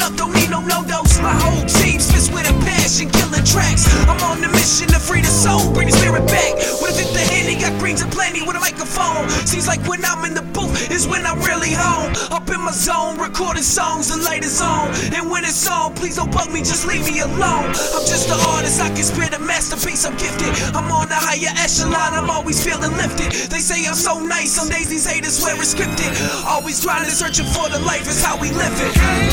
up, don't need no no-dos. My whole team spits with a passion, killing tracks. I'm on the mission to free the soul, bring the spirit back. What if it's the Henny, got greens aplenty with a microphone. Seems like when I'm in the booth is when I'm really home. Up in my zone, recording songs, the light is on. And when it's on, please don't bug me, just leave me alone. I'm just an artist, I can spit a masterpiece, I'm gifted. I'm on the higher echelon, I'm always feeling lifted. They say I'm so nice, some days these haters swear it's scripted. Always grinding, searching for the life, is how we live it.